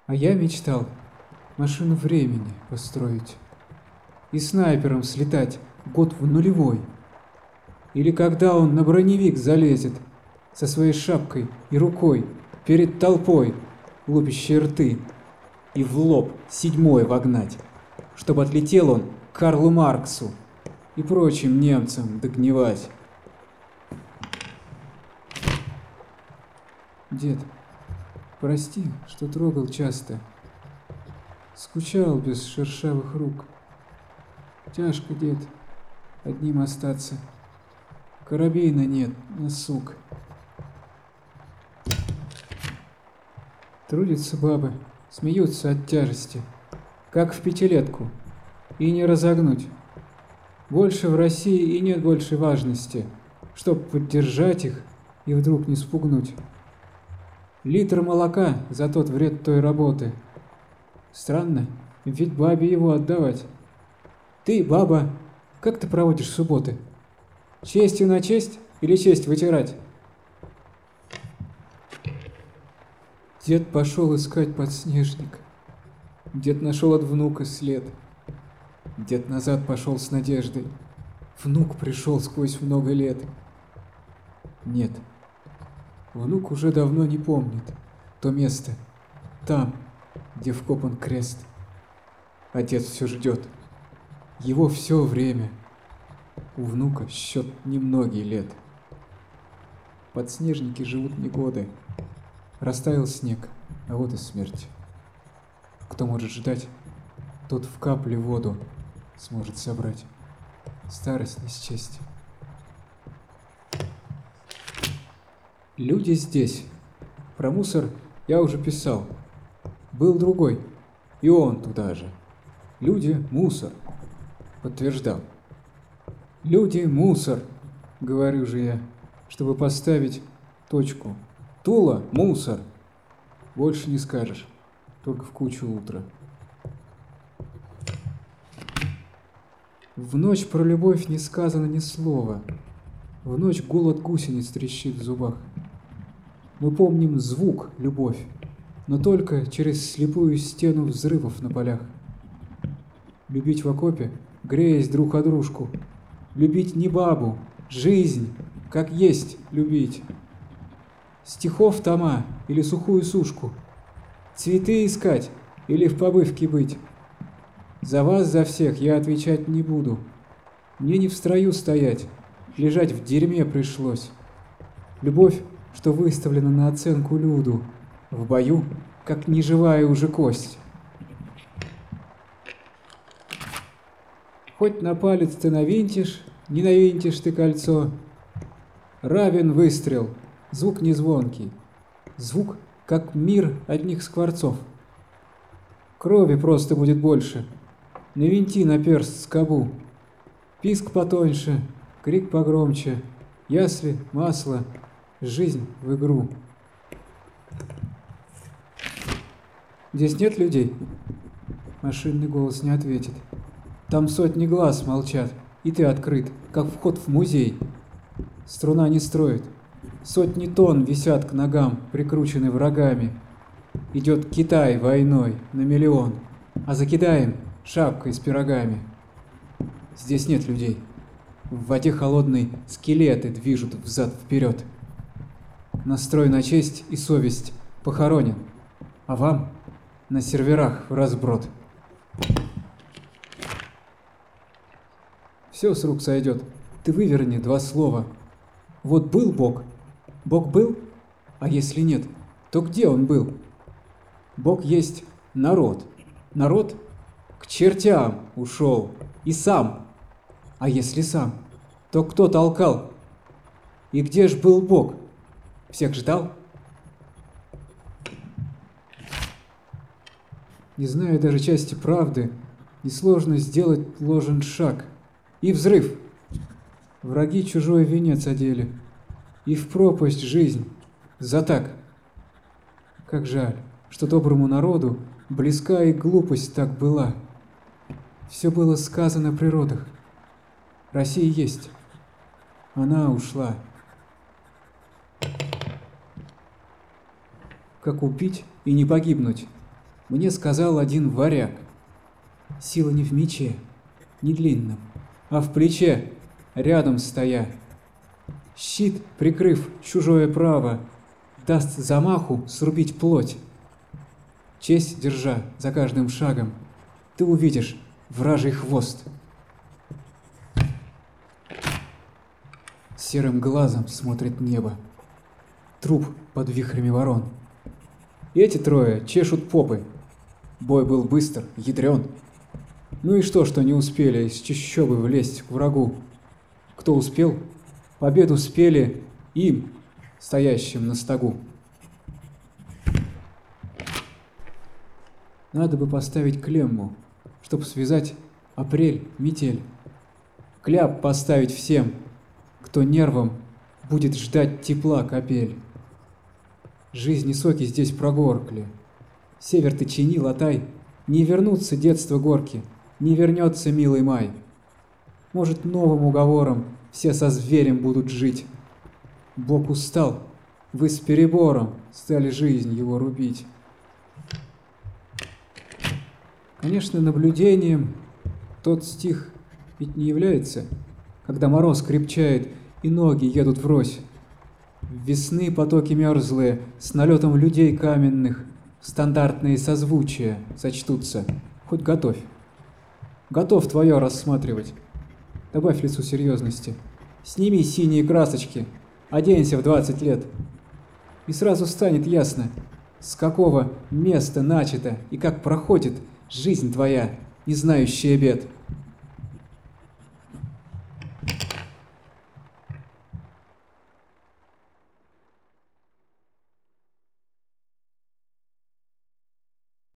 А я мечтал машину времени построить и снайпером слетать год в нулевой. Или когда он на броневик залезет со своей шапкой и рукой перед толпой, лупящей рты, и в лоб седьмой вогнать, чтобы отлетел он к Карлу Марксу и прочим немцам догнивать. Дед, прости, что трогал часто, скучал без шершавых рук. Тяжко, дед, одним остаться, карабина нет на сук. Трудятся бабы, смеются от тяжести, как в пятилетку, и не разогнуть. Больше в России и нет большей важности, чтоб поддержать их и вдруг не спугнуть. Литр молока за тот вред той работы. Странно, ведь бабе его отдавать. Ты, баба, как ты проводишь субботы? Честью на честь или честь вытирать? Дед пошел искать подснежник. Дед нашел от внука след. Дед назад пошел с надеждой. Внук пришел сквозь много лет. Нет, внук уже давно не помнит то место, там, где вкопан крест. Отец все ждет. Его все время. У внука счет немногие лет. Подснежники живут не годы. Растаял снег, а вот и смерть. Кто может ждать, тот в капле воду сможет собрать. Старость не счесть. Люди здесь. Про мусор я уже писал. Был другой, и он туда же. Люди – мусор. Подтверждал. Люди – мусор, говорю же я, чтобы поставить точку. Тула – мусор. Больше не скажешь, только в кучу утра. В ночь про любовь не сказано ни слова. В ночь голод гусениц трещит в зубах. Мы помним звук – любовь, но только через слепую стену взрывов на полях. Любить в окопе, греясь друг о дружку. Любить не бабу, жизнь, как есть любить. Стихов тома или сухую сушку. Цветы искать или в побывке быть. За вас, за всех я отвечать не буду. Мне не в строю стоять, лежать в дерьме пришлось. Любовь, что выставлена на оценку люду, в бою, как неживая уже кость. Хоть на палец ты навинтишь, не навинтишь ты кольцо. Равен выстрел, звук не звонкий, звук, как мир одних скворцов. Крови просто будет больше, навинти на перст скобу. Писк потоньше, крик погромче, ясли, масло, жизнь в игру. Здесь нет людей? Машинный голос не ответит. Там сотни глаз молчат, и ты открыт, как вход в музей. Струна не строит. Сотни тонн висят к ногам, прикручены врагами. Идет Китай войной на миллион, а за Китаем шапкой с пирогами. Здесь нет людей. В воде холодной скелеты движут взад-вперед. Настрой на честь и совесть похоронен, а вам на серверах в разброд. Все с рук сойдет, ты выверни два слова. Вот был Бог, Бог был, а если нет, то где он был? Бог есть народ, народ к чертям ушел и сам. А если сам, то кто толкал? И где ж был Бог? Всех ждал? Не зная даже части правды, несложно сделать ложен шаг. И взрыв. Враги чужой венец одели. И в пропасть жизнь. За так. Как жаль, что доброму народу близка и глупость так была. Все было сказано при родах. Россия есть. Она ушла. Как убить и не погибнуть? Мне сказал один варяг: сила не в мече, не длинном, а в плече, рядом стоя. Щит, прикрыв чужое право, даст замаху срубить плоть. Честь держа за каждым шагом, ты увидишь вражий хвост. Серым глазом смотрит небо, труп под вихрями ворон. И эти трое чешут попы. Бой был быстр, ядрен. Ну и что не успели из чащобы влезть к врагу? Кто успел, победу спели им, стоящим на стогу. Надо бы поставить клемму, чтоб связать апрель, метель. Кляп поставить всем, кто нервом будет ждать тепла капель. Жизни соки здесь прогоркли. Север ты чини, латай, не вернутся детства горки, не вернется милый май. Может, новым уговором все со зверем будут жить. Бог устал, вы с перебором стали жизнь его рубить. Конечно, наблюдением тот стих ведь не является, когда мороз крепчает и ноги едут врозь. Весны потоки мерзлые с налетом людей каменных, стандартные созвучия сочтутся, хоть готовь. Готов твое рассматривать. Добавь лицу серьезности. Сними синие красочки, оденься в 20 лет. И сразу станет ясно, с какого места начата и как проходит жизнь твоя, не знающая бед.